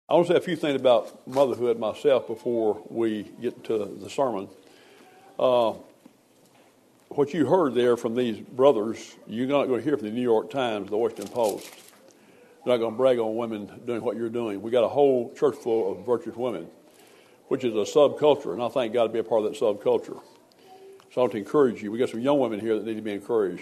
I want to say a few things about motherhood myself before we get to the sermon. What you heard there from these brothers, you're not going to hear from the New York Times, the Washington Post. They're not going to brag on women doing what you're doing. We got a whole church full of virtuous women, which is a subculture, and I thank God to be a part of that subculture. So I want to encourage you. We got some young women here that need to be encouraged.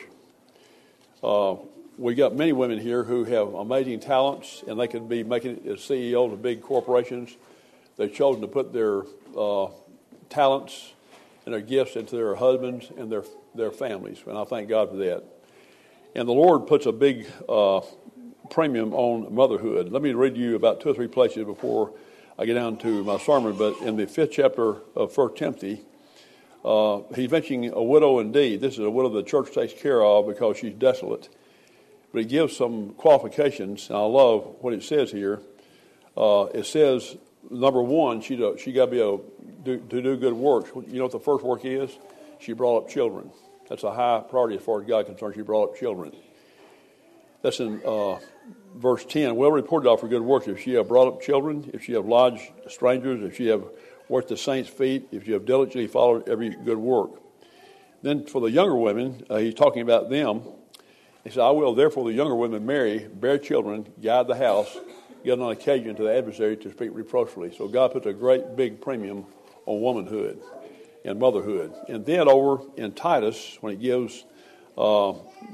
We got many women here who have amazing talents, and they could be making it as CEOs of big corporations. They've chosen to put their talents and their gifts into their husbands and their families, and I thank God for that. And the Lord puts a big premium on motherhood. Let me read to you about 2 or 3 places before I get down to my sermon. But in the 5th chapter of 1 Timothy, he's mentioning a widow indeed. This is a widow the church takes care of because she's desolate. But he gives some qualifications, and I love what it says here. It says, number one, she got to be able to do good works. You know what the first work is? She brought up children. That's a high priority as far as God is concerned. She brought up children. That's in verse 10. Well reported of her good works. If she have brought up children, if she have lodged strangers, if she have washed the saints' feet, if she have diligently followed every good work. Then for the younger women, he's talking about them. He said, I will therefore the younger women marry, bear children, guide the house, get on occasion to the adversary to speak reproachfully. So God puts a great big premium on womanhood and motherhood. And then over in Titus, when he gives a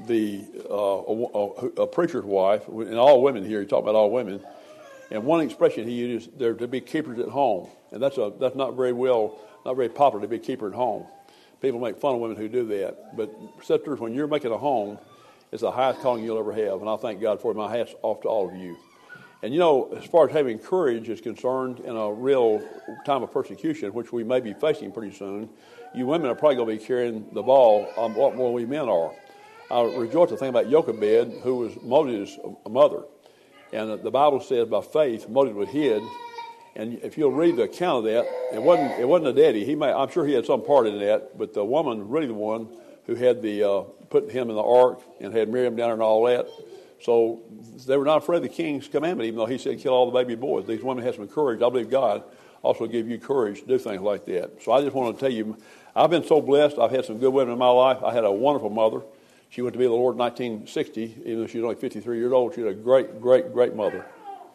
preacher's wife, and all women here, he's talking about all women, and one expression he uses, they're to be keepers at home. And that's not very popular to be a keeper at home. People make fun of women who do that. But sisters, when you're making a home, it's the highest calling you'll ever have, and I thank God for it. My hat's off to all of you. And you know, as far as having courage is concerned in a real time of persecution, which we may be facing pretty soon, you women are probably going to be carrying the ball a lot more than we men are. I rejoice to think about Jochebed, who was Moses' mother. And the Bible says by faith, Moses was hid. And if you'll read the account of that, it wasn't a daddy. I'm sure he had some part in that, but the woman, really the one who had put him in the ark and had Miriam down there and all that. So they were not afraid of the king's commandment, even though he said kill all the baby boys. These women had some courage. I believe God also give you courage to do things like that. So I just want to tell you, I've been so blessed. I've had some good women in my life. I had a wonderful mother. She went to be with the Lord in 1960, even though she was only 53 years old. She was a great, great, great mother.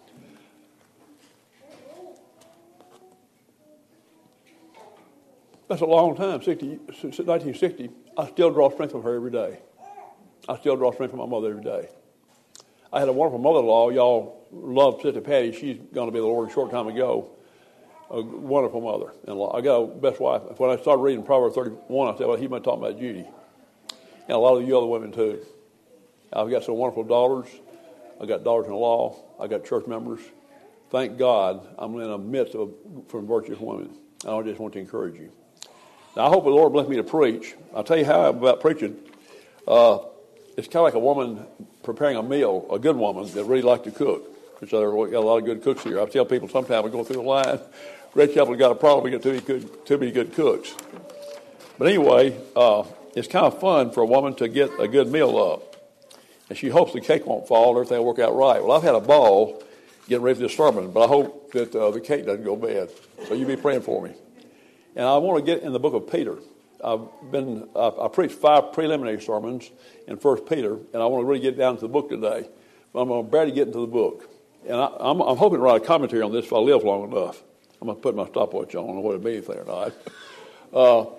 That's a long time, 1960. I still draw strength from her every day. I still draw strength from my mother every day. I had a wonderful mother-in-law. Y'all love Sister Patty. She's going to be the Lord a short time ago. A wonderful mother-in-law. I got a best wife. When I started reading Proverbs 31, I said, well, he might talk about Judy. And a lot of you other women, too. I've got some wonderful daughters. I've got daughters-in-law. I've got church members. Thank God I'm in the midst of from virtuous women. I just want to encourage you. Now, I hope the Lord bless me to preach. I'll tell you how about preaching. It's kind of like a woman preparing a meal, a good woman that really likes to cook. Which there got a lot of good cooks here. I tell people sometimes we go through the line, Red Chapel got a problem. We got too many good cooks. But anyway, it's kind of fun for a woman to get a good meal up. And she hopes the cake won't fall and everything will work out right. Well, I've had a ball getting ready for this sermon, but I hope that the cake doesn't go bad. So you be praying for me. And I want to get in the book of Peter. I preached 5 preliminary sermons in 1 Peter, and I want to really get down to the book today. But I'm going to barely get into the book. And I'm hoping to write a commentary on this if I live long enough. I'm going to put my stopwatch on. I don't know whether it means anything or not.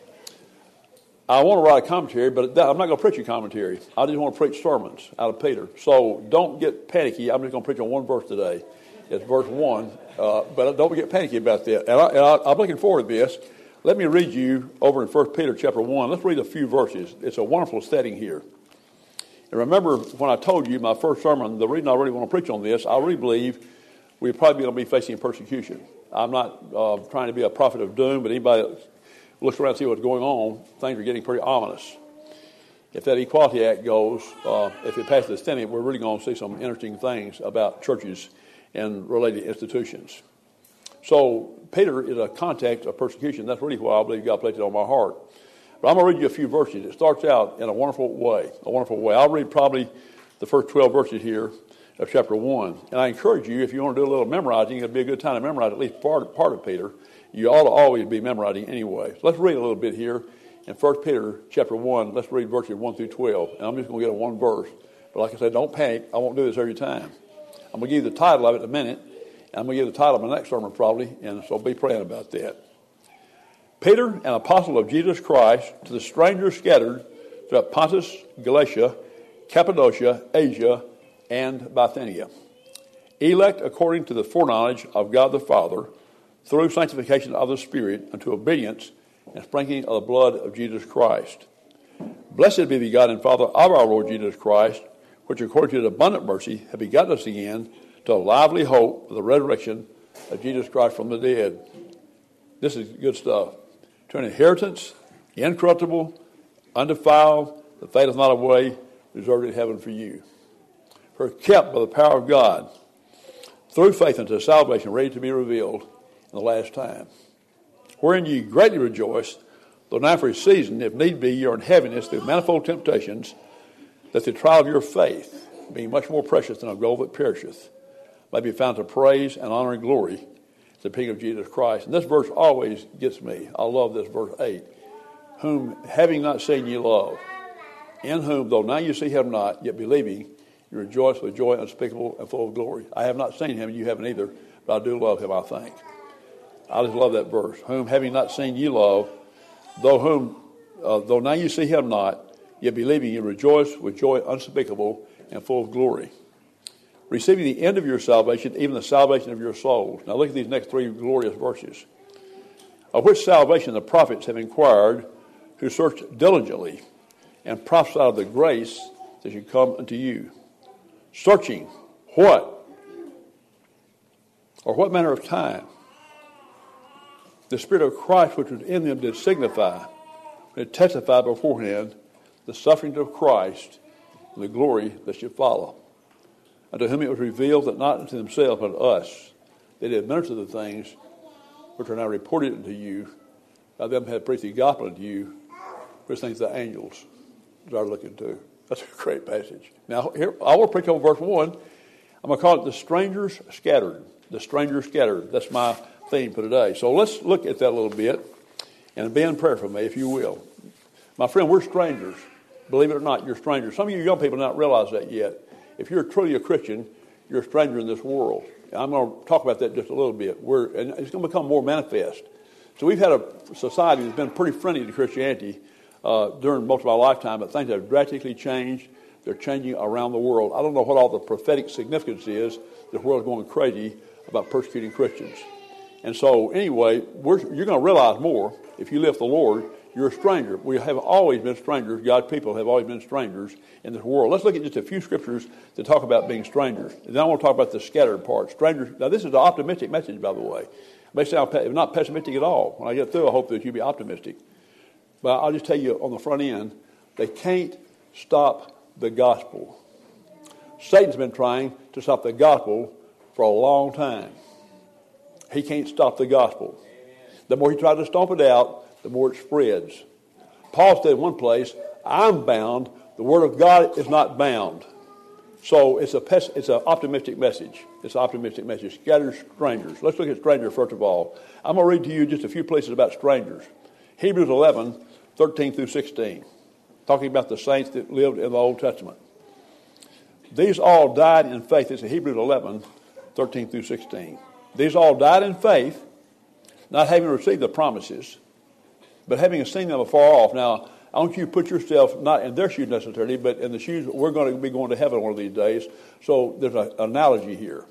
I want to write a commentary, but I'm not going to preach a commentary. I just want to preach sermons out of Peter. So don't get panicky. I'm just going to preach on one verse today. It's verse 1. But don't get panicky about that. And I'm looking forward to this. Let me read you over in 1 Peter chapter 1. Let's read a few verses. It's a wonderful setting here. And remember, when I told you my first sermon, the reason I really want to preach on this, I really believe we're probably going to be facing persecution. I'm not trying to be a prophet of doom, but anybody that looks around and sees what's going on, things are getting pretty ominous. If that Equality Act goes, if it passes the Senate, we're really going to see some interesting things about churches and related institutions. So Peter is a context of persecution. That's really why I believe God placed it on my heart. But I'm going to read you a few verses. It starts out in a wonderful way. I'll read probably the first 12 verses here. of chapter 1. And I encourage you, if you want to do a little memorizing, it'd be a good time to memorize at least part of Peter. You ought to always be memorizing anyway. So let's read a little bit here in 1 Peter chapter 1. Let's read verses 1 through 12. And I'm just going to get a one verse. But like I said, don't panic. I won't do this every time. I'm going to give you the title of it in a minute. And I'm going to give you the title of my next sermon probably. And so be praying about that. Peter, an apostle of Jesus Christ, to the strangers scattered throughout Pontus, Galatia, Cappadocia, Asia, and Bithynia, elect according to the foreknowledge of God the Father, through sanctification of the Spirit, unto obedience and sprinkling of the blood of Jesus Christ. Blessed be the God and Father of our Lord Jesus Christ, which according to his abundant mercy have begotten us again to a lively hope of the resurrection of Jesus Christ from the dead. This is good stuff. To an inheritance, incorruptible, undefiled, that fadeth not away, reserved in heaven for you. For kept by the power of God, through faith unto salvation, ready to be revealed in the last time. Wherein ye greatly rejoice, though now for a season, if need be, ye are in heaviness through manifold temptations, that the trial of your faith, being much more precious than of gold that perisheth, may be found to praise and honor and glory, the King of Jesus Christ. And this verse always gets me. I love this verse 8. Whom having not seen ye love, in whom though now you see him not, yet believing, you rejoice with joy unspeakable and full of glory. I have not seen him, and you haven't either, but I do love him, I think. I just love that verse. Whom having not seen ye love, though now you see him not, yet believing, you rejoice with joy unspeakable and full of glory, receiving the end of your salvation, even the salvation of your souls. Now look at these next three glorious verses. Of which salvation the prophets have inquired, who searched diligently and prophesied of the grace that should come unto you. Searching what? Or what manner of time? The Spirit of Christ which was in them did signify, did testify beforehand, the sufferings of Christ and the glory that should follow. Unto whom it was revealed that not unto themselves but unto us they did minister the things which are now reported unto you, by them had preached the gospel unto you, which things the angels are looking to. That's a great passage. Now, here I will preach over verse 1. I'm going to call it the strangers scattered. The strangers scattered. That's my theme for today. So let's look at that a little bit and be in prayer for me, if you will. My friend, we're strangers. Believe it or not, you're strangers. Some of you young people don't realize that yet. If you're truly a Christian, you're a stranger in this world. And I'm going to talk about that just a little bit. And it's going to become more manifest. So we've had a society that's been pretty friendly to Christianity during most of our lifetime, but things have drastically changed. They're changing around the world. I don't know what all the prophetic significance is. The world's going crazy about persecuting Christians. And so anyway, you're going to realize more if you live for the Lord. You're a stranger. We have always been strangers. God's people have always been strangers in this world. Let's look at just a few scriptures that talk about being strangers. And then I want to talk about the scattered part. Strangers. Now, this is an optimistic message, by the way. It may sound not pessimistic at all. When I get through, I hope that you'll be optimistic. But I'll just tell you on the front end, they can't stop the gospel. Satan's been trying to stop the gospel for a long time. He can't stop the gospel. The more he tries to stomp it out, the more it spreads. Paul said in one place, I'm bound. The word of God is not bound. So it's an optimistic message. It's an optimistic message. Scatter strangers. Let's look at strangers first of all. I'm going to read to you just a few places about strangers. Hebrews 11, 13 through 16. Talking about the saints that lived in the Old Testament. These all died in faith. It's in Hebrews 11, 13 through 16. These all died in faith, not having received the promises, but having seen them afar off. Now, I want you to put yourself not in their shoes necessarily, but in the shoes we're going to be going to heaven one of these days. So there's an analogy here.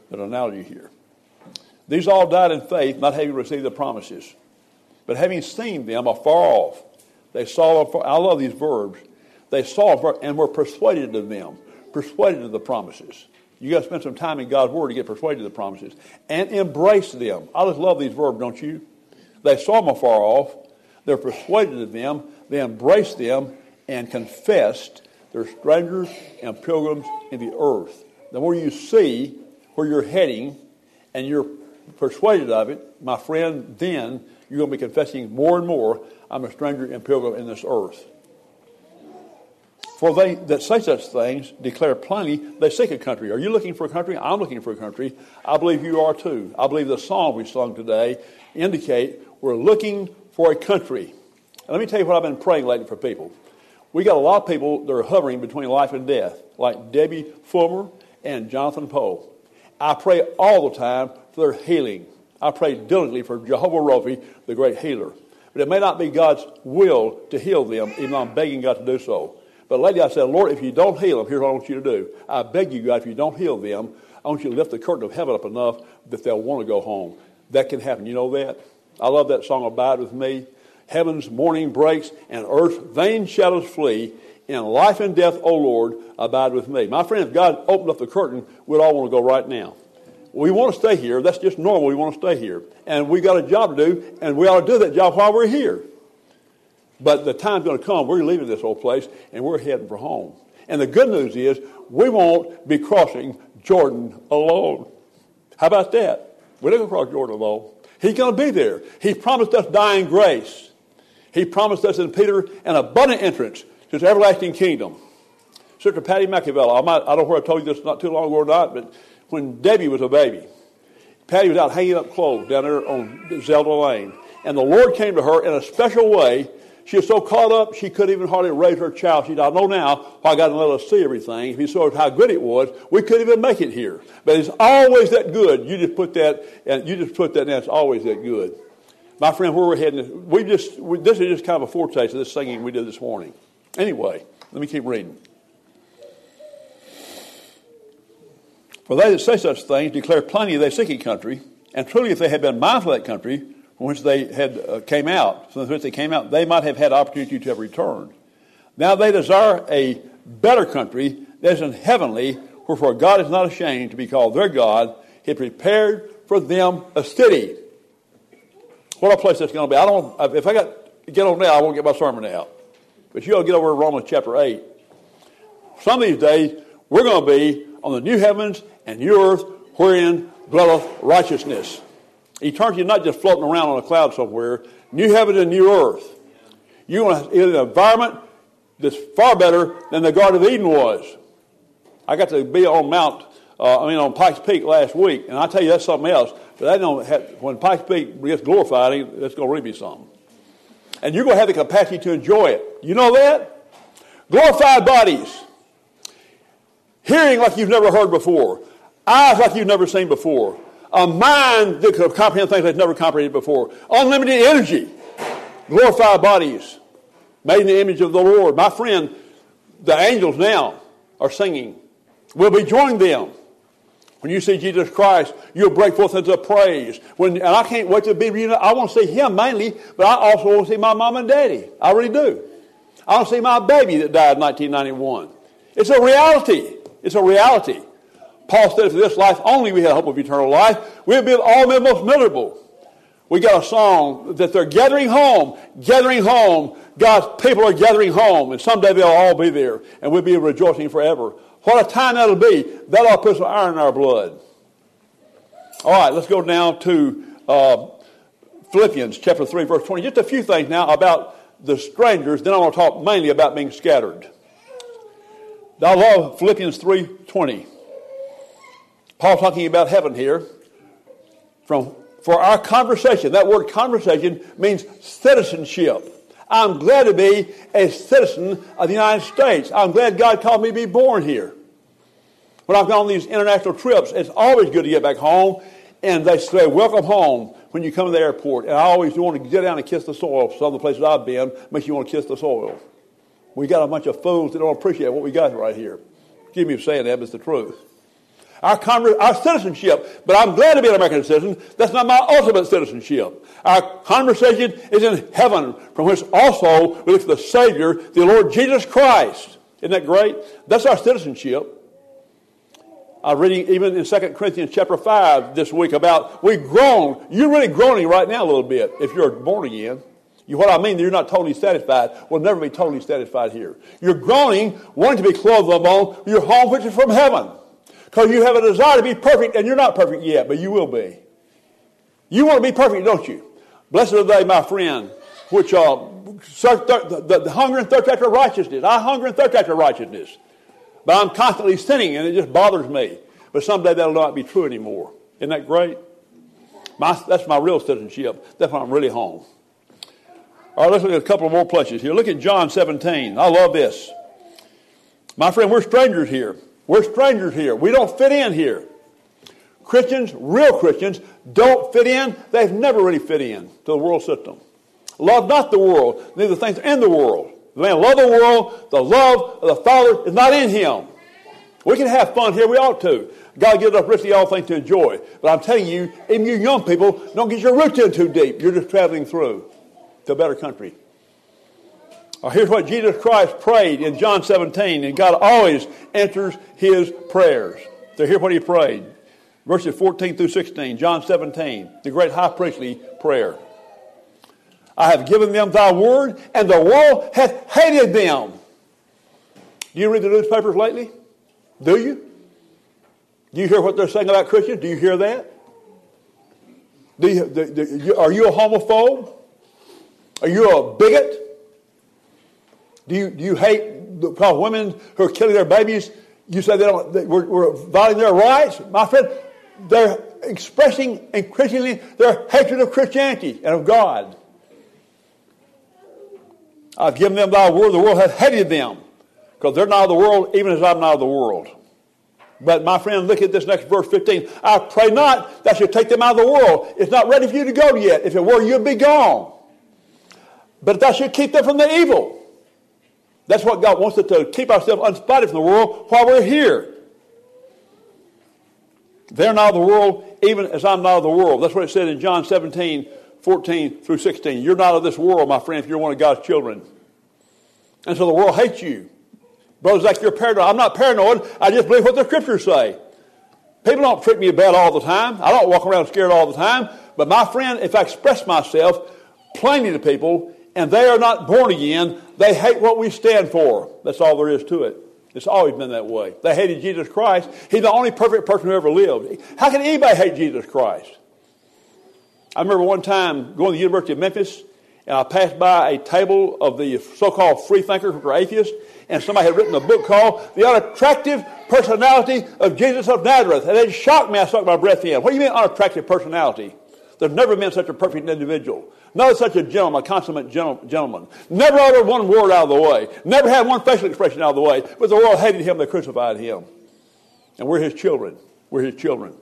These all died in faith, not having received the promises, but having seen them afar off. They saw afar. I love these verbs. They saw afar and were persuaded of them, persuaded of the promises. You got to spend some time in God's Word to get persuaded of the promises and embrace them. I just love these verbs, don't you? They saw them afar off. They're persuaded of them, they embraced them, and confessed they're strangers and pilgrims in the earth. The more you see where you're heading and you're persuaded of it, my friend, then you're going to be confessing more and more, I'm a stranger and pilgrim in this earth. For they that say such things declare plainly they seek a country. Are you looking for a country? I'm looking for a country. I believe you are too. I believe the song we sung today indicate we're looking for a country. And let me tell you what I've been praying lately for people. We got a lot of people that are hovering between life and death, like Debbie Fulmer and Jonathan Poe. I pray all the time for their healing. I pray diligently for Jehovah Rophi, the great healer. But it may not be God's will to heal them, even though I'm begging God to do so. But lately I said, Lord, if you don't heal them, here's what I want you to do. I beg you, God, if you don't heal them, I want you to lift the curtain of heaven up enough that they'll want to go home. That can happen. You know that? I love that song, Abide With Me. Heaven's morning breaks and earth's vain shadows flee. In life and death, O Lord, abide with me. My friend, if God opened up the curtain, we'd all want to go right now. We want to stay here. That's just normal. We want to stay here. And we got a job to do, and we ought to do that job while we're here. But the time's going to come. We're leaving this old place, and we're heading for home. And the good news is we won't be crossing Jordan alone. How about that? We're not going to cross Jordan alone. He's going to be there. He promised us dying grace. He promised us in Peter an abundant entrance to his everlasting kingdom. Sister Patty McAvella, I don't know where I told you this not too long ago or not, but when Debbie was a baby, Patty was out hanging up clothes down there on Zelda Lane. And the Lord came to her in a special way. She was so caught up, she couldn't even hardly raise her child. She said, I know now why God didn't let us see everything. If he saw how good it was, we couldn't even make it here. But it's always that good. You just put that, and it's always that good. My friend, where we're heading, this is just kind of a foretaste of this singing we did this morning. Anyway, let me keep reading. For they that say such things declare plainly they seek a country, and truly if they had been mindful of that country from which they had came out, they might have had opportunity to have returned. Now they desire a better country that is in heavenly, wherefore God is not ashamed to be called their God. He prepared for them a city. What a place that's going to be. I don't. If I get on now, I won't get my sermon out. But you ought to get over to Romans chapter 8. Some of these days, we're going to be on the new heavens and new earth wherein dwelleth righteousness. Eternity is not just floating around on a cloud somewhere. New heavens and new earth. You're going to in an environment that's far better than the Garden of Eden was. I got to be on Pikes Peak last week, and I tell you that's something else. But when Pikes Peak gets glorified, it's going to really be something. And you're going to have the capacity to enjoy it. You know that? Glorified bodies. Hearing like you've never heard before. Eyes like you've never seen before. A mind that could comprehend things they've never comprehended before. Unlimited energy. Glorified bodies. Made in the image of the Lord. My friend, the angels now are singing. We'll be joining them. When you see Jesus Christ, you'll break forth into praise. And I can't wait to be reunited. I want to see him mainly, but I also want to see my mom and daddy. I really do. I want to see my baby that died in 1991. It's a reality. It's a reality. Paul said, for this life only we have hope of eternal life. We'll be all men most miserable. We got a song that they're gathering home. God's people are gathering home. And someday they'll all be there. And we'll be rejoicing forever. What a time that'll be. That'll put some iron in our blood. All right, let's go now to Philippians chapter 3, verse 20. Just a few things now about the strangers. Then I want to talk mainly about being scattered. I love Philippians 3:20. Paul talking about heaven here. For our conversation, that word conversation means citizenship. I'm glad to be a citizen of the United States. I'm glad God called me to be born here. When I've gone on these international trips, it's always good to get back home. And they say, welcome home when you come to the airport. And I always want to get down and kiss the soil. Some of the places I've been makes you want to kiss the soil. We got a bunch of fools that don't appreciate what we got right here. Excuse me for saying that, but it's the truth. Our citizenship, but I'm glad to be an American citizen. That's not my ultimate citizenship. Our conversation is in heaven, from which also we look to the Savior, the Lord Jesus Christ. Isn't that great? That's our citizenship. I'm reading even in 2 Corinthians chapter 5 this week about we groan. You're really groaning right now a little bit if you're born again. What I mean, you're not totally satisfied. We'll never be totally satisfied here. You're groaning, wanting to be clothed upon your home, which is from heaven. Because you have a desire to be perfect, and you're not perfect yet, but you will be. You want to be perfect, don't you? Blessed are they, my friend, which the hunger and thirst after righteousness. I hunger and thirst after righteousness. But I'm constantly sinning, and it just bothers me. But someday that'll not be true anymore. Isn't that great? That's my real citizenship. That's when I'm really home. All right, let's look at a couple more places here. Look at John 17. I love this. My friend, we're strangers here. We're strangers here. We don't fit in here. Christians, real Christians, don't fit in. They've never really fit in to the world system. Love not the world, neither things in the world. The man love the world, the love of the Father is not in him. We can have fun here. We ought to. God gives us richly all things to enjoy. But I'm telling you, even you young people, don't get your roots in too deep. You're just traveling through to a better country. Here's what Jesus Christ prayed in John 17, and God always answers his prayers. So here's what he prayed. Verses 14 through 16, John 17, the great high priestly prayer. I have given them thy word, and the world hath hated them. Do you read the newspapers lately? Do you? Do you hear what they're saying about Christians? Do you hear that? Are you a homophobe? Are you a bigot? Do you hate because women who are killing their babies? You say we're violating their rights? My friend, they're expressing increasingly their hatred of Christianity and of God. I've given them thy word, the world hath hated them, because they're not of the world, even as I'm not of the world. But my friend, look at this next verse 15. I pray not that you take them out of the world. It's not ready for you to go yet. If it were, you'd be gone. But that should keep them from the evil. That's what God wants us to keep ourselves unspotted from the world while we're here. They're not of the world, even as I'm not of the world. That's what it said in John 17, 14 through 16. You're not of this world, my friend, if you're one of God's children. And so the world hates you. Brothers, like you're paranoid. I'm not paranoid. I just believe what the scriptures say. People don't treat me bad all the time. I don't walk around scared all the time. But my friend, if I express myself plainly to people and they are not born again, they hate what we stand for. That's all there is to it. It's always been that way. They hated Jesus Christ. He's the only perfect person who ever lived. How can anybody hate Jesus Christ? I remember one time going to the University of Memphis, and I passed by a table of the so-called free thinkers, which are atheists, and somebody had written a book called The Unattractive Personality of Jesus of Nazareth. And it shocked me. I stuck my breath in. What do you mean unattractive personality? There's never been such a perfect individual. Not such a gentleman, a consummate gentleman. Never uttered one word out of the way. Never had one facial expression out of the way. But the world hated him. They crucified him. And we're his children. We're his children.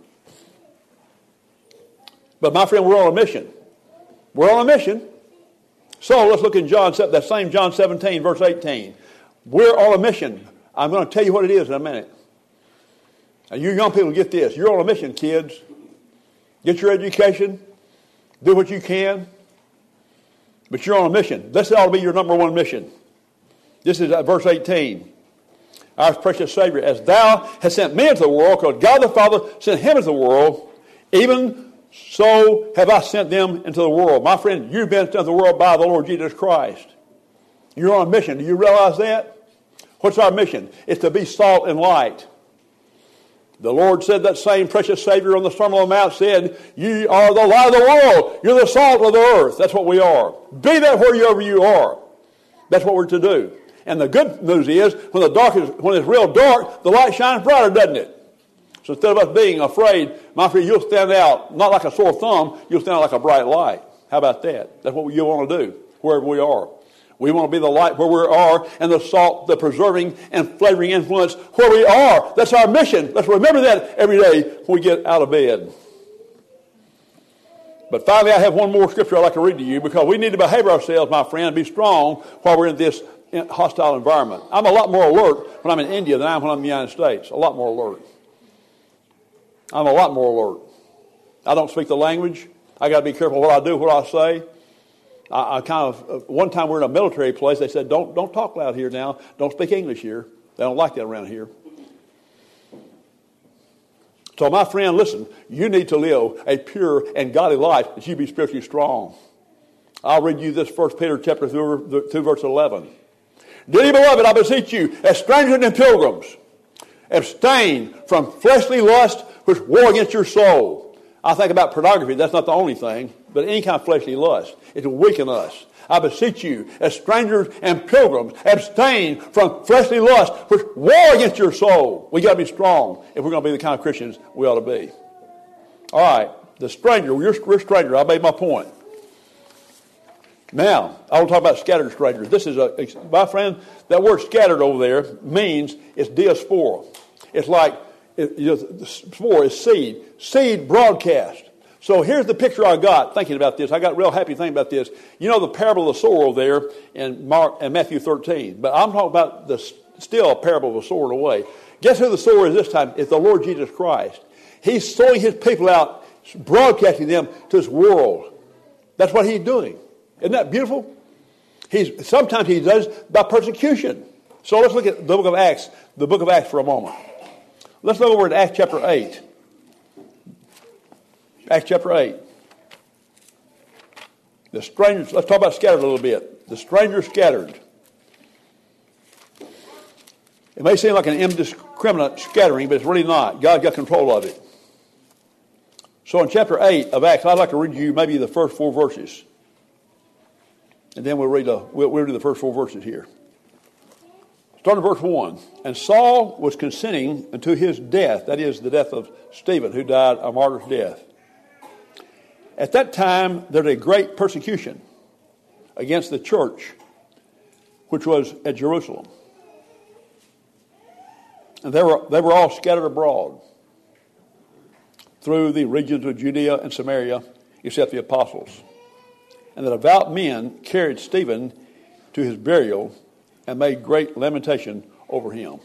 But my friend, we're on a mission. We're on a mission. So let's look in that same John 17, verse 18. We're on a mission. I'm going to tell you what it is in a minute. And you young people get this. You're on a mission, kids. Get your education. Do what you can. But you're on a mission. This ought to be your number one mission. This is verse 18. Our precious Savior, as thou hast sent me into the world, because God the Father sent him into the world, even so have I sent them into the world. My friend, you've been sent into the world by the Lord Jesus Christ. You're on a mission. Do you realize that? What's our mission? It's to be salt and light. The Lord said, that same precious Savior on the Sermon on the Mount said, you are the light of the world. You're the salt of the earth. That's what we are. Be that wherever you are. That's what we're to do. And the good news is, when it's real dark, the light shines brighter, doesn't it? So instead of us being afraid, my friend, you'll stand out, not like a sore thumb, you'll stand out like a bright light. How about that? That's what you want to do, wherever we are. We want to be the light where we are, and the salt, the preserving and flavoring influence where we are. That's our mission. Let's remember that every day when we get out of bed. But finally, I have one more scripture I'd like to read to you, because we need to behave ourselves, my friend, be strong while we're in this hostile environment. I'm a lot more alert when I'm in India than I am when I'm in the United States. A lot more alert. I'm a lot more alert. I don't speak the language. I got to be careful what I do, what I say. One time we were in a military place, they said, don't talk loud here now. Don't speak English here. They don't like that around here. So my friend, listen, you need to live a pure and godly life that you be spiritually strong. I'll read you this 1 Peter chapter 2, verse 11. Dearly beloved, I beseech you, as strangers and pilgrims, abstain from fleshly lust which war against your soul. I think about pornography. That's not the only thing, but any kind of fleshly lust. It will weaken us. I beseech you, as strangers and pilgrims, abstain from fleshly lust, which war against your soul. We got to be strong if we're going to be the kind of Christians we ought to be. All right, the stranger. We're stranger. I made my point. Now, I want to talk about scattered strangers. This is my friend, that word scattered over there means it's diaspora. It's like, the spore is seed. Seed broadcast. So here's the picture I got thinking about this. I got real happy thinking about this. You know the parable of the sower over there in Matthew 13. But I'm talking about the still parable of the sower in a way. Guess who the sower is this time? It's the Lord Jesus Christ. He's sowing his people out, broadcasting them to this world. That's what he's doing. Isn't that beautiful? Sometimes he does by persecution. So let's look at the book of Acts for a moment. Let's look over at Acts chapter 8. Acts chapter 8. The strangers, let's talk about scattered a little bit. The strangers scattered. It may seem like an indiscriminate scattering, but it's really not. God's got control of it. So in chapter 8 of Acts, I'd like to read you maybe the first 4 verses. And then we'll do the first 4 verses here. Starting at verse 1. And Saul was consenting unto his death, that is, the death of Stephen, who died a martyr's death. At that time, there was a great persecution against the church, which was at Jerusalem. And they were all scattered abroad through the regions of Judea and Samaria, except the apostles. And the devout men carried Stephen to his burial and made great lamentation over him.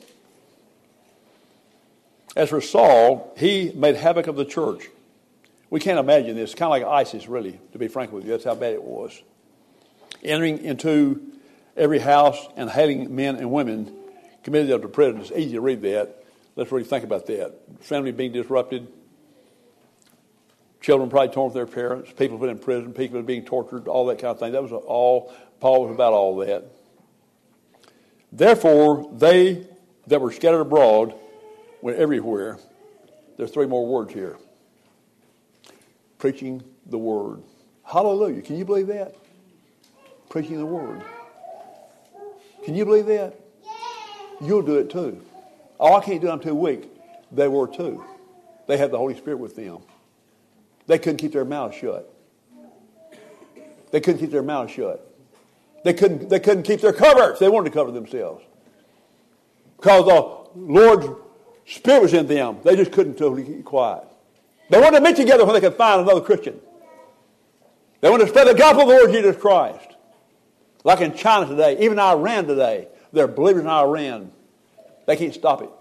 As for Saul, he made havoc of the church. We can't imagine this. It's kind of like ISIS, really, to be frank with you. That's how bad it was. Entering into every house and hailing men and women, committed them to prison. It's easy to read that. Let's really think about that. Family being disrupted. Children probably torn from their parents. People put in prison. People being tortured. All that kind of thing. That was all. Paul was about all that. Therefore, they that were scattered abroad went everywhere. There's 3 more words here. Preaching the word. Hallelujah. Can you believe that? Preaching the word. Can you believe that? You'll do it too. Oh, I can't do it. I'm too weak. They were too. They had the Holy Spirit with them. They couldn't keep their mouths shut. They couldn't keep their mouths shut. They couldn't keep their covers. They wanted to cover themselves. Because the Lord's Spirit was in them. They just couldn't totally keep quiet. They wanted to meet together when they could find another Christian. They wanted to spread the gospel of the Lord Jesus Christ. Like in China today, even Iran today, they're believers in Iran. They can't stop it.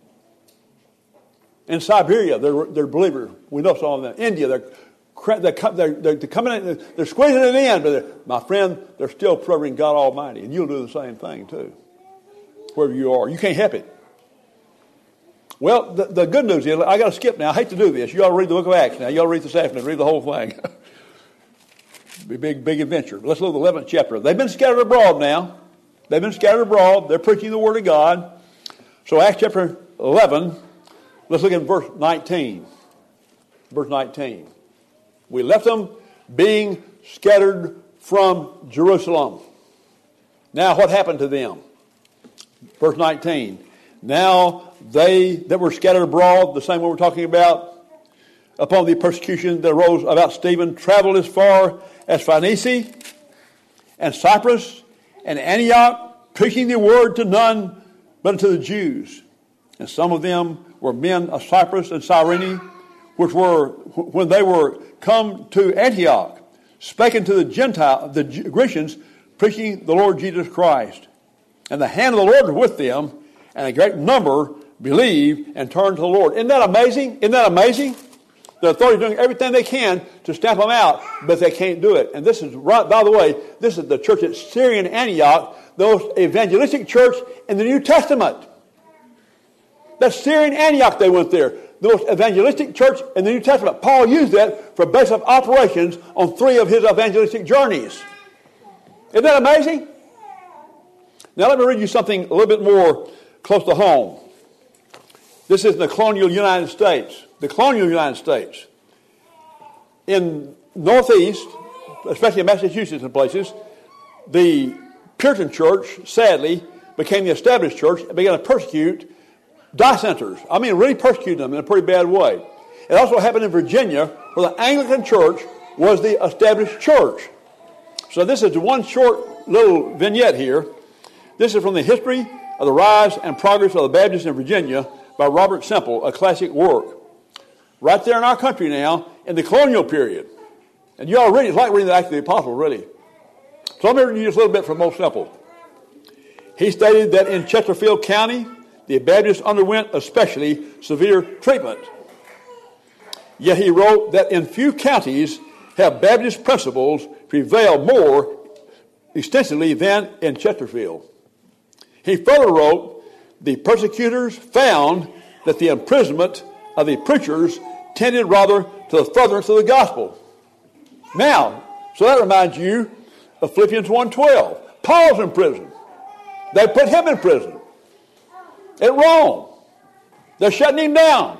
In Siberia, they're believers. We know some of them. India, they're coming in, they're squeezing it in, but my friend, they're still praising God Almighty, and you'll do the same thing too, wherever you are. You can't help it. Well, the good news is, I got to skip now. I hate to do this. You ought to read the book of Acts now. You ought to read this afternoon. Read the whole thing. Be a big adventure. Let's look at the 11th chapter. They've been scattered abroad now. They've been scattered abroad. They're preaching the word of God. So Acts chapter 11, let's look at verse 19. Verse 19. We left them being scattered from Jerusalem. Now what happened to them? Verse 19. Now they that were scattered abroad, the same one we're talking about, upon the persecution that arose about Stephen, traveled as far as Phoenicia and Cyprus and Antioch, preaching the word to none but unto the Jews. And some of them were men of Cyprus and Cyrene, which were, when they were come to Antioch, spake unto the Grecians, preaching the Lord Jesus Christ. And the hand of the Lord was with them, and a great number believed and turned to the Lord. Isn't that amazing? Isn't that amazing? The authorities are doing everything they can to stamp them out, but they can't do it. And this is, right, by the way, this is the church at Syrian Antioch, the most evangelistic church in the New Testament. That's Syrian Antioch, they went there. The most evangelistic church in the New Testament. Paul used that for base of operations on 3 of his evangelistic journeys. Isn't that amazing? Now let me read you something a little bit more close to home. This is the colonial United States. The colonial United States. in Northeast, especially in Massachusetts and places, the Puritan church, sadly, became the established church and began to persecute dissenters. I mean, really persecuted them in a pretty bad way. It also happened in Virginia, where the Anglican church was the established church. So this is one short little vignette here. This is from the History of the Rise and Progress of the Baptists in Virginia by Robert Semple, a classic work. Right there in our country now, in the colonial period. And you all read it, it's like reading the Acts of the Apostles, really. So let me read you just a little bit from Most Semple. He stated that in Chesterfield County, the Baptists underwent especially severe treatment. Yet he wrote that in few counties have Baptist principles prevailed more extensively than in Chesterfield. He further wrote, the persecutors found that the imprisonment of the preachers tended rather to the furtherance of the gospel. Now, so that reminds you of Philippians 1:12. Paul's in prison. They put him in prison at Rome. They're shutting him down.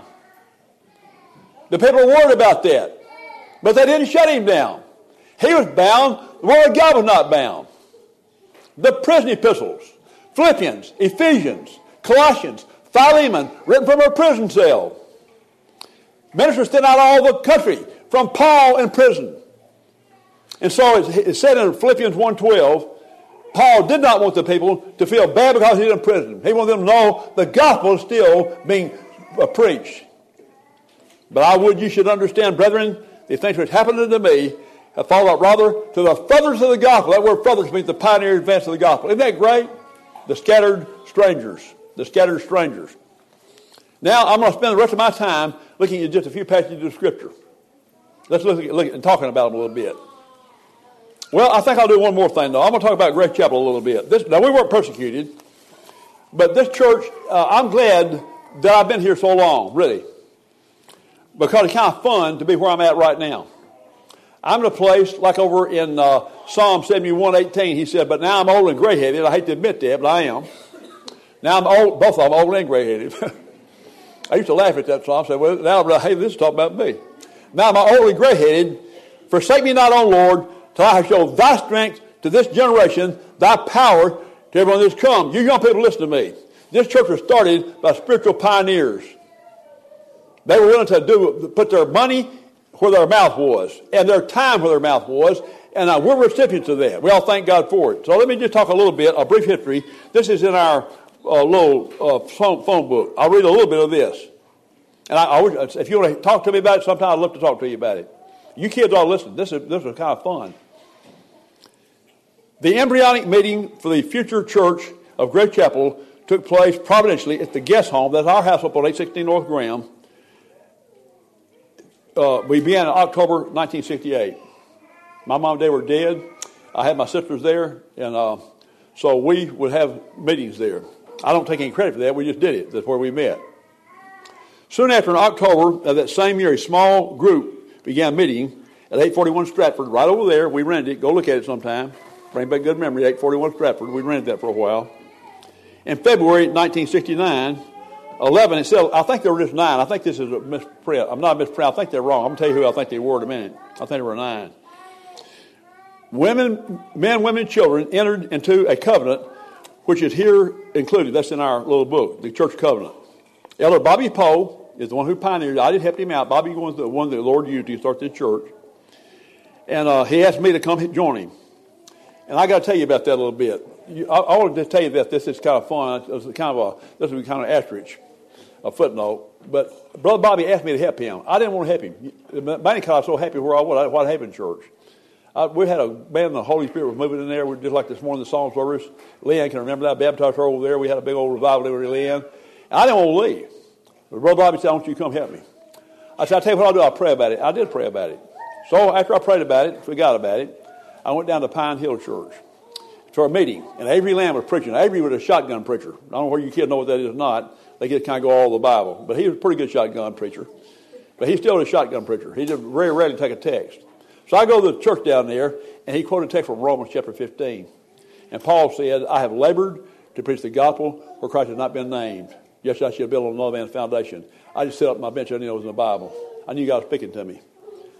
The people are worried about that. But they didn't shut him down. He was bound. The Word of God was not bound. The prison epistles, Philippians, Ephesians, Colossians, Philemon, written from a prison cell. Ministers sent out all the country from Paul in prison. And so it said in Philippians 1:12, Paul did not want the people to feel bad because he's in prison. He wanted them to know the gospel is still being preached. But I would you should understand, brethren, the things which happened unto me have followed up rather to the furtherance of the gospel. That word furtherance means the pioneer advance of the gospel. Isn't that great? The scattered strangers. The scattered strangers. Now I'm going to spend the rest of my time looking at just a few passages of Scripture. Let's look at and talking about them a little bit. Well, I think I'll do one more thing, though. I'm going to talk about Grace Chapel a little bit. Now, we weren't persecuted, but this church, I'm glad that I've been here so long, really, because it's kind of fun to be where I'm at right now. I'm in a place like over in Psalm 71:18. He said, but now I'm old and gray-headed. I hate to admit that, but I am. Now I'm old, both of them old and gray-headed. I used to laugh at that psalm. I said, well, now hey, this is talking about me. Now I'm old and gray-headed. Forsake me not, O Lord, till I have shown thy strength to this generation, thy power to everyone that's come. You young people, listen to me. This church was started by spiritual pioneers. They were willing to put their money where their mouth was, and their time where their mouth was, and we're recipients of that. We all thank God for it. So let me just talk a little bit, a brief history. This is in our little phone book. I'll read a little bit of this. And if you want to talk to me about it sometime, I'd love to talk to you about it. You kids all listen. This is kind of fun. The embryonic meeting for the future church of Grace Chapel took place providentially at the guest home. That's our house up on 816 North Graham. We began in October 1968. My mom and dad were dead. I had my sisters there, and so we would have meetings there. I don't take any credit for that. We just did it. That's where we met. Soon after, in October of that same year, a small group began meeting at 841 Stratford, right over there. We rented it. Go look at it sometime. Bring back good memory, 841 Stratford. We rented that for a while. In February 1969, 11, it said, I think there were just 9. I think this is a misprint. I'm not a misprint. I think they're wrong. I'm going to tell you who I think they were in a minute. I think there were 9. Men, women, and children entered into a covenant, which is here included. That's in our little book, the church covenant. Elder Bobby Poe is the one who pioneered it. I just helped him out. Bobby was the one that the Lord used to start the church. And he asked me to come join him. And I got to tell you about that a little bit. I wanted to tell you that this is kind of fun. This will be kind of an asterisk, a footnote. But Brother Bobby asked me to help him. I didn't want to help him. Mainly because I was so happy where I was, what happened in church. We had a man, the Holy Spirit was moving in there. Just like this morning, the psalm service. Leanne can remember that. Baptized her over there. We had a big old revival there with Leanne. And I didn't want to leave. But Brother Bobby said, I want you to come help me. I said, I'll tell you what I'll do. I'll pray about it. I did pray about it. So after I prayed about it, forgot about it, I went down to Pine Hill Church for a meeting. And Avery Lamb was preaching. Avery was a shotgun preacher. I don't know where you kids know what that is or not. They just kind of go all the Bible. But he was a pretty good shotgun preacher. But he's still a shotgun preacher. He just very rarely take a text. So I go to the church down there, and he quoted a text from Romans chapter 15. And Paul said, I have labored to preach the gospel where Christ has not been named. Yes, I should build on another man's foundation. I just sit up on my bench and I knew it was in the Bible. I knew God was speaking to me.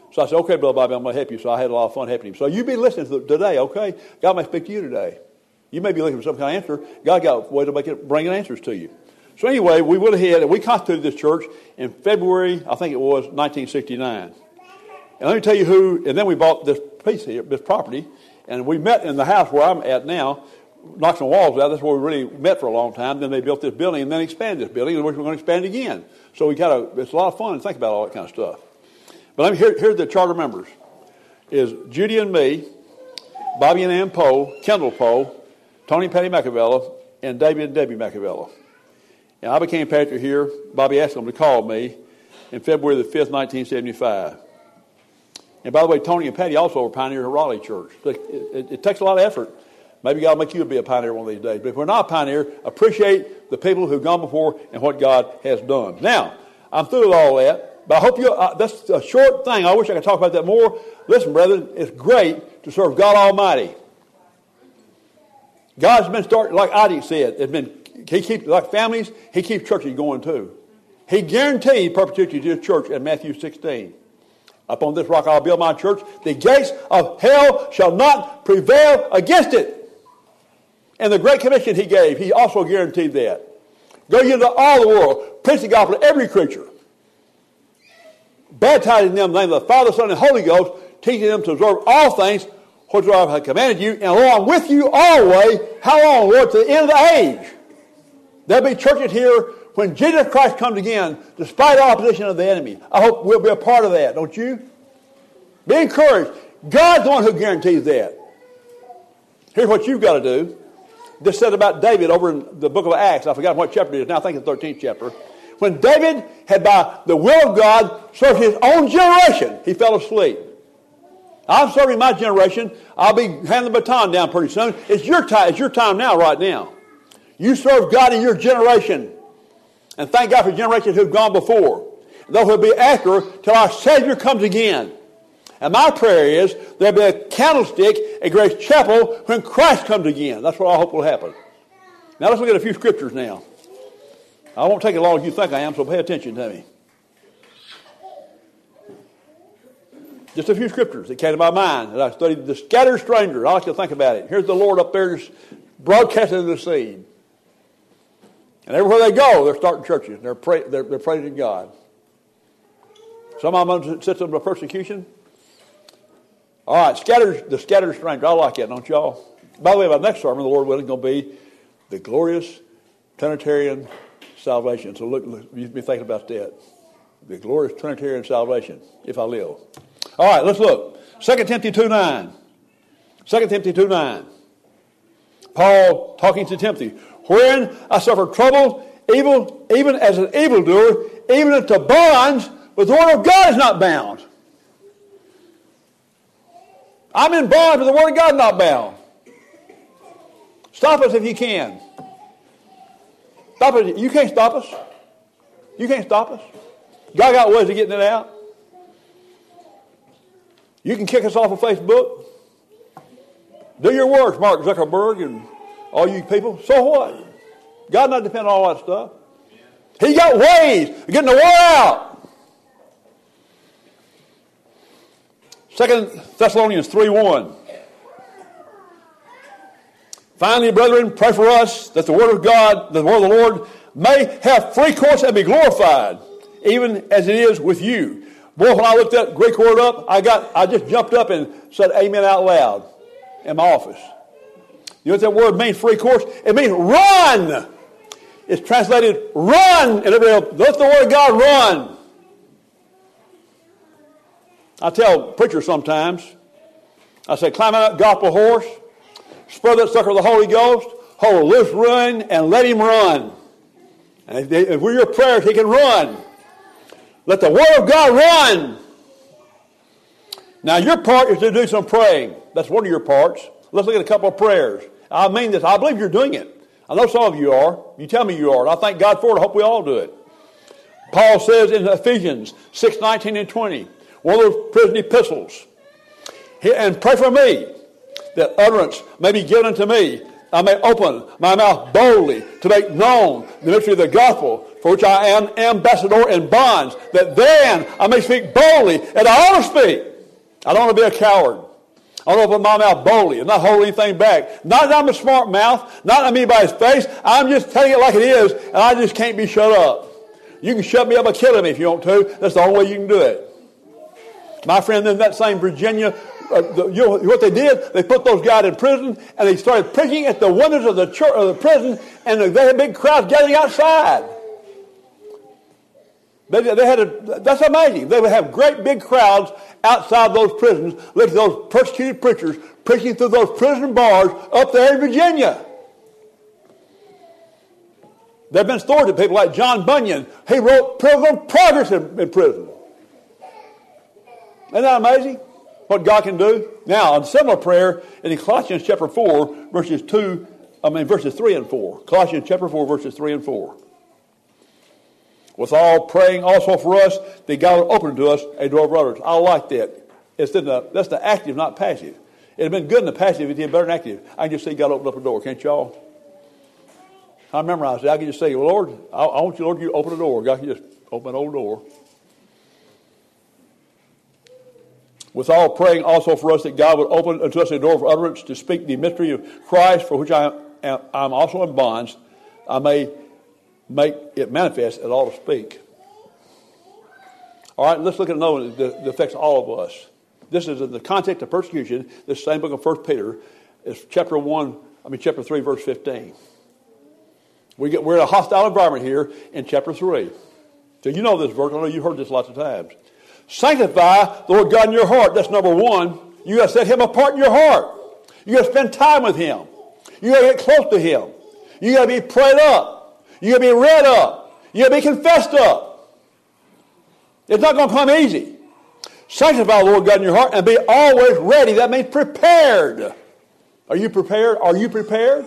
So I said, okay, Brother Bobby, I'm going to help you. So I had a lot of fun helping him. So you be listening today, okay? God may speak to you today. You may be looking for some kind of answer. God got a way to bring answers to you. So anyway, we went ahead and we constituted this church in February, I think it was, 1969. And let me tell you who, and then we bought this piece here, this property, and we met in the house where I'm at now, knocked some walls out. That's where we really met for a long time. Then they built this building and then expanded this building, and we're going to expand again. So it's a lot of fun to think about all that kind of stuff. But here's the charter members. Is Judy and me, Bobby and Ann Poe, Kendall Poe, Tony and Patty Macavella, and David and Debbie Macavella. And I became pastor here. Bobby asked them to call me in February the 5th, 1975. And by the way, Tony and Patty also were pioneers of Raleigh Church. It takes a lot of effort. Maybe God will make you be a pioneer one of these days. But if we're not a pioneer, appreciate the people who've gone before and what God has done. Now, I'm through with all that, but I hope that's a short thing. I wish I could talk about that more. Listen, brethren, it's great to serve God Almighty. God's been starting, like Adi said, he keeps, like families, he keeps churches going too. He guaranteed perpetuity to his church in Matthew 16. Upon this rock I'll build my church. The gates of hell shall not prevail against it. And the Great Commission he gave, he also guaranteed that. Go ye into all the world, preach the gospel to every creature, baptizing them in the name of the Father, Son, and Holy Ghost, teaching them to observe all things which I have commanded you, and along with you always, how long, Lord, to the end of the age. There'll be churches here when Jesus Christ comes again, despite all opposition of the enemy. I hope we'll be a part of that, don't you? Be encouraged. God's the one who guarantees that. Here's what you've got to do. This said about David over in the book of Acts. I forgot what chapter it is now. I think it's the 13th chapter. When David had, by the will of God, served his own generation, he fell asleep. I'm serving my generation. I'll be handing the baton down pretty soon. It's your time. It's your time now, right now. You serve God in your generation. And thank God for generations who've gone before. Those who will be after till our Savior comes again. And my prayer is there'll be a candlestick at Grace Chapel when Christ comes again. That's what I hope will happen. Now let's look at a few scriptures now. I won't take as long as you think I am, so pay attention to me. Just a few scriptures that came to my mind as I studied the scattered strangers. I like to think about it. Here's the Lord up there just broadcasting the seed. And everywhere they go, they're starting churches. They're praising God. Some of them sits under persecution. All right, the scattered stranger. I like that, don't y'all? By the way, my next sermon, the Lord willing, is going to be the glorious Trinitarian salvation. So look, you be thinking about that. The glorious Trinitarian salvation, if I live. All right, let's look. 2 Timothy 2:9. 2 Timothy 2:9. Paul talking to Timothy. Wherein I suffer trouble, even as an evildoer, even unto bonds, but the word of God is not bound. I'm in bonds, but the word of God is not bound. Stop us if you can. Stop us. You can't stop us. You can't stop us. God got ways of getting it out. You can kick us off of Facebook. Do your works, Mark Zuckerberg and all you people. So what? God not depend on all that stuff. He got ways of getting the word out. 2 Thessalonians 3:1. Finally, brethren, pray for us that the word of God, the word of the Lord, may have free course and be glorified, even as it is with you. Boy, when I looked that Greek word up, I just jumped up and said amen out loud in my office. You know what that word means, free course? It means run. It's translated run. And let the word of God run. I tell preachers sometimes, I say, climb on that gospel horse, spur that sucker of the Holy Ghost, hold a loose rein, and let him run. And if we're your prayers, he can run. Let the word of God run. Now, your part is to do some praying. That's one of your parts. Let's look at a couple of prayers. I mean this. I believe you're doing it. I know some of you are. You tell me you are. And I thank God for it. I hope we all do it. Paul says in Ephesians 6:19 and 20, one of those prison epistles, and pray for me that utterance may be given unto me. I may open my mouth boldly to make known the mystery of the gospel, for which I am ambassador in bonds, that then I may speak boldly, and I ought to speak. I don't want to be a coward. I don't open my mouth boldly and not hold anything back. Not that I'm a smart mouth, not that I'm anybody's face. I'm just telling it like it is, and I just can't be shut up. You can shut me up or kill me if you want to. That's the only way you can do it. My friend in that same Virginia, you know what they did? They put those guys in prison, and they started preaching at the windows of the church, of the prison, and they had big crowds gathering outside. That's amazing. They would have great big crowds outside those prisons, listening to those persecuted preachers preaching through those prison bars up there in Virginia. There have been stories of people like John Bunyan. He wrote Pilgrim Progress in prison. Isn't that amazing? What God can do? Now, a similar prayer in Colossians chapter 4, verses 3 and 4. Colossians chapter 4, verses 3 and 4. With all praying also for us, that God will open to us a door of utterance. I like that. That's the active, not passive. It'd have been good in the passive if it had been better than active. I can just see God open up a door, can't y'all? I memorized it. I can just say, well, Lord, I want you, Lord, you to open a door. God can just open an old door. With all praying also for us, that God would open unto us a door of utterance to speak the mystery of Christ, for which I am also in bonds, I may make it manifest and all to speak. All right, let's look at another one that affects all of us. This is in the context of persecution. This same book of 1 Peter is chapter 3, verse 15. We're in a hostile environment here in chapter 3. So you know this verse. I know you've heard this lots of times. Sanctify the Lord God in your heart. That's number one. You got to set him apart in your heart. You got to spend time with him. You got to get close to him. You got to be prayed up. You got to be read up. You got to be confessed up. It's not going to come easy. Sanctify the Lord God in your heart and be always ready. That means prepared. Are you prepared? Are you prepared?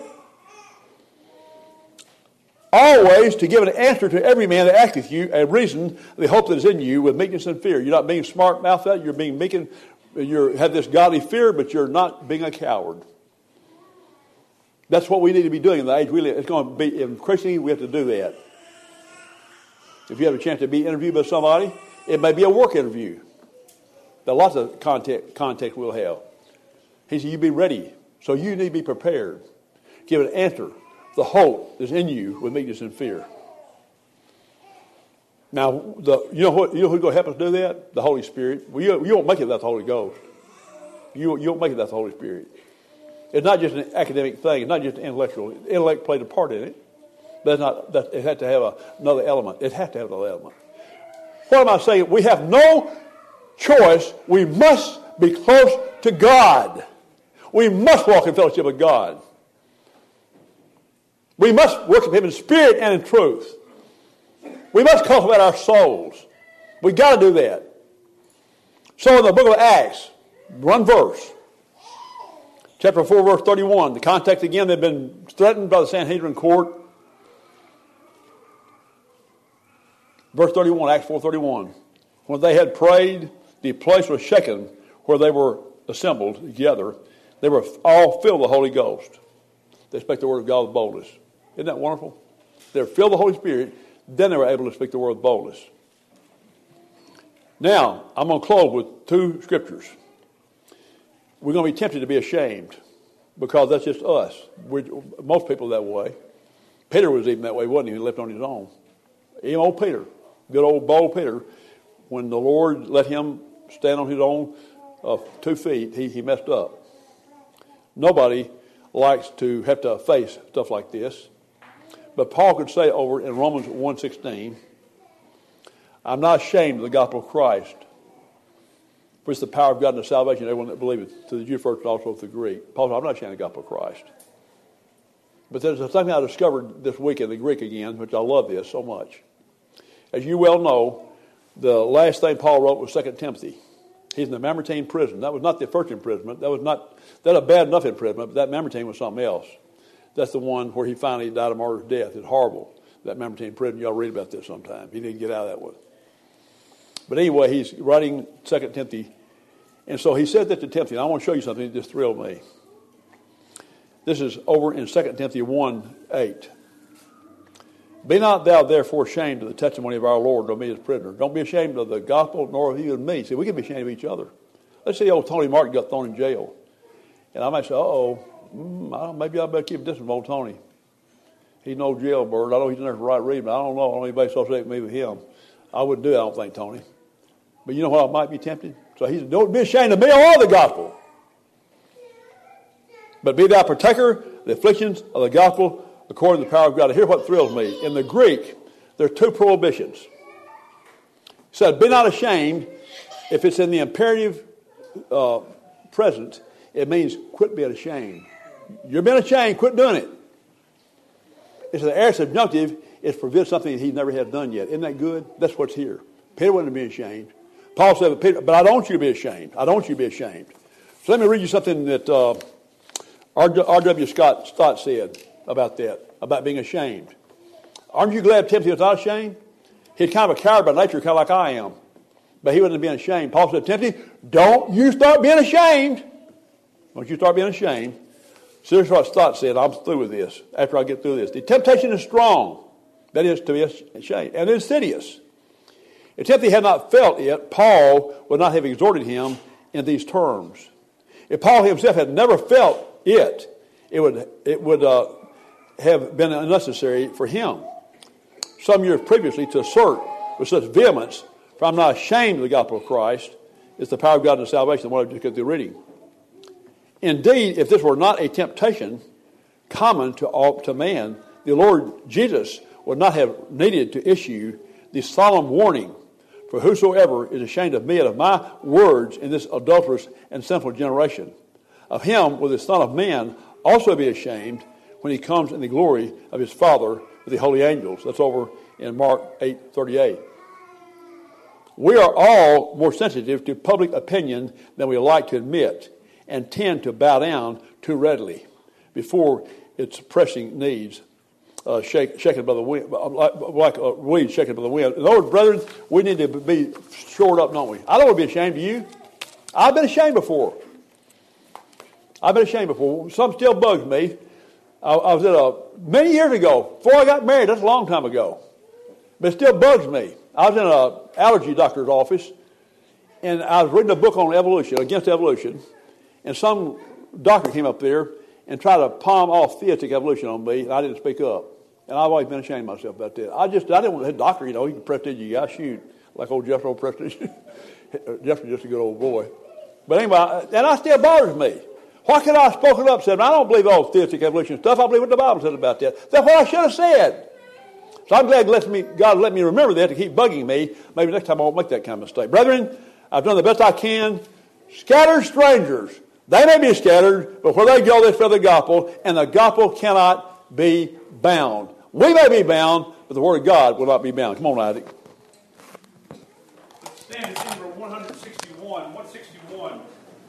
Always to give an answer to every man that asketh you a reason, the hope that is in you with meekness and fear. You're not being smart-mouthed out. You're being meek and you have this godly fear, but you're not being a coward. That's what we need to be doing in the age we live. It's going to be increasingly we have to do that. If you have a chance to be interviewed by somebody, it may be a work interview. There are lots of context we'll have. He said, you be ready. So you need to be prepared. Give an answer. The hope that's in you with meekness and fear. Now, you know who's going to help us do that? The Holy Spirit. Well, you won't make it without the Holy Ghost. You won't make it without the Holy Spirit. It's not just an academic thing. It's not just intellectual. Intellect played a part in it. But it had to have another element. It has to have another element. What am I saying? We have no choice. We must be close to God. We must walk in fellowship with God. We must worship him in spirit and in truth. We must cultivate our souls. We've got to do that. So in the book of Acts, one verse, chapter 4, verse 31, the context again, they've been threatened by the Sanhedrin court. Verse 31, Acts 4:31. When they had prayed, the place was shaken where they were assembled together. They were all filled with the Holy Ghost. They spake the word of God with boldness. Isn't that wonderful? They were filled with the Holy Spirit. Then they were able to speak the word with boldness. Now, I'm going to close with two scriptures. We're going to be tempted to be ashamed because that's just us. Most people are that way. Peter was even that way, wasn't he? He lived on his own. Even old Peter, good old bold Peter, when the Lord let him stand on his own 2 feet, he messed up. Nobody likes to have to face stuff like this. But Paul could say over in Romans 1:16, I'm not ashamed of the gospel of Christ, for it's the power of God and the salvation of everyone that believeth, to the Jew first and also to the Greek. Paul said, I'm not ashamed of the gospel of Christ. But there's something I discovered this week in the Greek again, which I love this so much. As you well know, the last thing Paul wrote was 2 Timothy. He's in the Mamertine prison. That was not the first imprisonment. That was a bad enough imprisonment, but that Mamertine was something else. That's the one where he finally died a martyr's death. It's horrible, that Mamertine prison. Y'all read about this sometime. He didn't get out of that one. But anyway, he's writing 2 Timothy. And so he said that to Timothy. And I want to show you something that just thrilled me. This is over in 2 Timothy 1:8. Be not thou therefore ashamed of the testimony of our Lord, nor me his prisoner. Don't be ashamed of the gospel, nor of you and me. See, we can be ashamed of each other. Let's say old Tony Martin got thrown in jail. And I might say, maybe I better keep distance from old Tony. He's no jailbird. I know he's in there for the right reason, but I don't know. I don't know anybody associate me with him. I wouldn't do it, I don't think, Tony. But you know what? I might be tempted. So he said, don't be ashamed of me or the gospel. But be thou partaker of the afflictions of the gospel according to the power of God. And here's what thrills me. In the Greek, there are two prohibitions. He said, be not ashamed. If it's in the imperative present, it means quit being ashamed. You're being ashamed, quit doing it. It's the aorist subjunctive. It's forbid something that he never had done yet. Isn't that good? That's what's here. Peter wasn't to be ashamed. Paul said, but I don't want you to be ashamed. I don't want you to be ashamed. So let me read you something that R.W. Stott said about that, about being ashamed. Aren't you glad Timothy was not ashamed? He's kind of a coward by nature, kind of like I am. But he wasn't being ashamed. Paul said, Timothy, don't you start being ashamed. Don't you start being ashamed. So here's what Stott said. I'm through with this. After I get through this. The temptation is strong. That is to be ashamed. And insidious. If Timothy had not felt it, Paul would not have exhorted him in these terms. If Paul himself had never felt it, it would have been unnecessary for him some years previously to assert with such vehemence, for I'm not ashamed of the gospel of Christ. It's the power of God and salvation, what I just got through reading. Indeed, if this were not a temptation common to man, the Lord Jesus would not have needed to issue the solemn warning, for whosoever is ashamed of me and of my words in this adulterous and sinful generation, of him will the Son of Man also be ashamed when he comes in the glory of his Father with the holy angels. That's over in Mark 8:38. We are all more sensitive to public opinion than we like to admit, and tend to bow down too readily before its pressing needs, shaken by the wind, like a weed shaken by the wind. In other words, brethren, we need to be shored up, don't we? I don't want to be ashamed of you. I've been ashamed before. Some still bugs me. I was at many years ago, before I got married, that's a long time ago. But it still bugs me. I was in an allergy doctor's office, and I was reading a book on evolution, against evolution, and some doctor came up there and tried to palm off theistic evolution on me, and I didn't speak up. And I've always been ashamed of myself about that. I didn't want that doctor, he's a prestigious guy, shoot, like old Jeffrey, old prestigious. Jeffrey's just a good old boy. But anyway, and that still bothers me. Why could I have spoken up and said, I don't believe all theistic evolution stuff, I believe what the Bible says about that. That's what I should have said. So I'm glad God let me remember that to keep bugging me. Maybe next time I won't make that kind of mistake. Brethren, I've done the best I can. Scattered strangers. They may be scattered, but where they go, they spread the gospel, and the gospel cannot be bound. We may be bound, but the word of God will not be bound. Come on, Isaac. Stand at number 161. 161.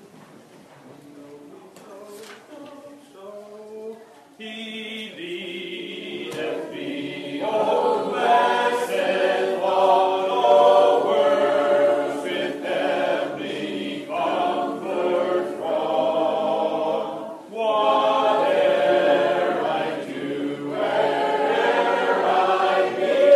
So he leadeth me, O blessed one, O words with heavenly comfort from. Whate'er I do, where'er I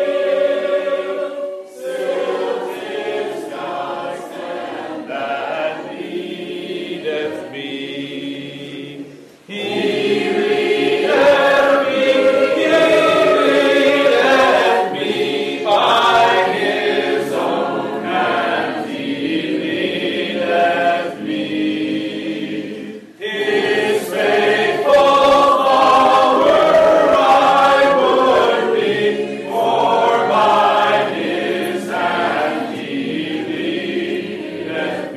be, still 'tis God's hand that leadeth me. He leadeth me by his own hand. He leadeth me. His faithful follower I would be, for by his hand he leadeth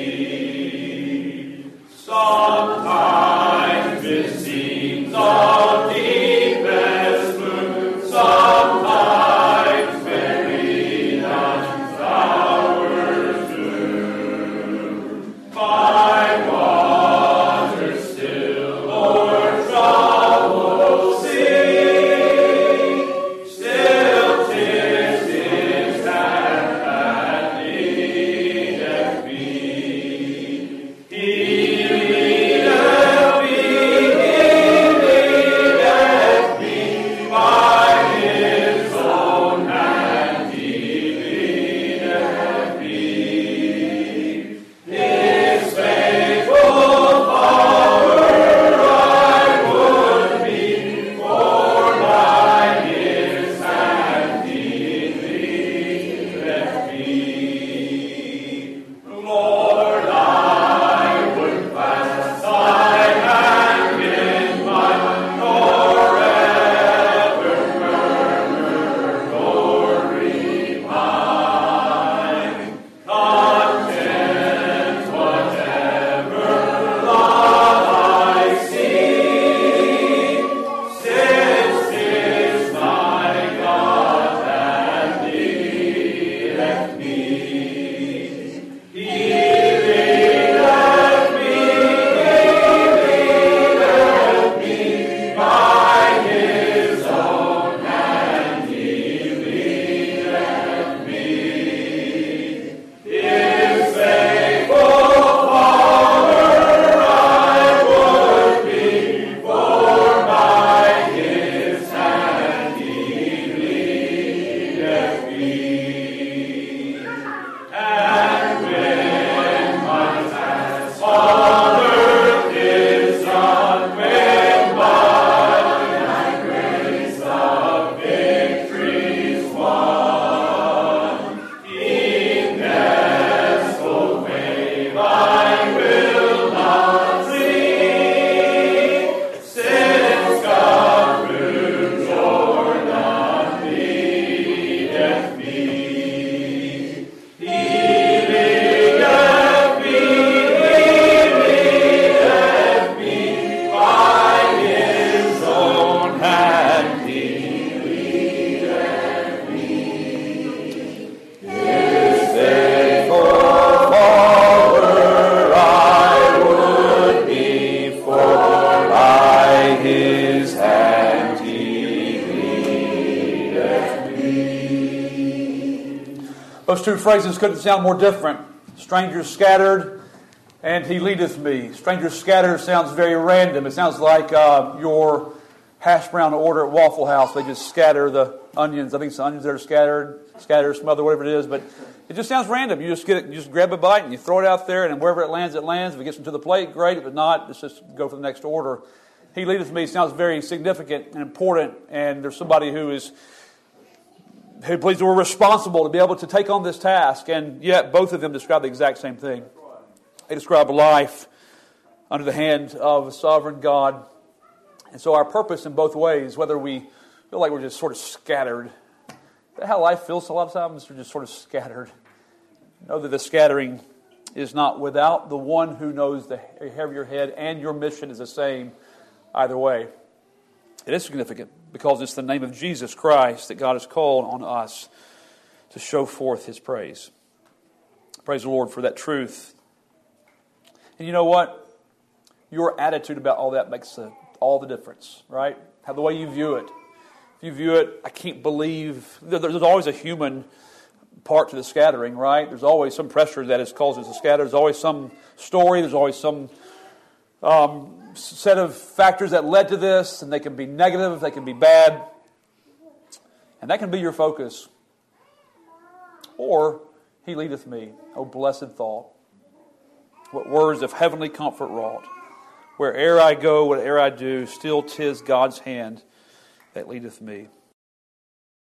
me. Sometimes it seems of deepest gloom, sometimes very none flowers bloom. My waters still o'er troubled sea, still 'tis his hand that leadeth me. He leadeth me by his Those two phrases couldn't sound more different. Strangers scattered, and He leadeth me. Strangers scattered sounds very random. It sounds like your hash brown order at Waffle House. They just scatter the onions. I think it's the onions that are scattered, smothered, whatever it is. But it just sounds random. You just get it, you just grab a bite and you throw it out there, and wherever it lands, it lands. If it gets into the plate, great. If it not, let's just go for the next order. He leadeth me sounds very significant and important, and there's somebody who believes we're responsible to be able to take on this task, and yet both of them describe the exact same thing. They describe life under the hand of a sovereign God. And so our purpose in both ways, whether we feel like we're just sort of scattered, is that how life feels a lot of times? We're just sort of scattered. Know that the scattering is not without the one who knows the hair of your head, and your mission is the same either way. It is significant because it's the name of Jesus Christ that God has called on us to show forth His praise. Praise the Lord for that truth. And you know what? Your attitude about all that makes all the difference, right? How the way you view it. If you view it, I can't believe... There's always a human part to the scattering, right? There's always some pressure that has caused us to scatter. There's always some story. There's always some set of factors that led to this, and they can be negative, they can be bad, and that can be your focus. Or, He leadeth me, O blessed thought. What words of heavenly comfort wrought. Where'er I go, whate'er I do, still 'tis God's hand that leadeth me.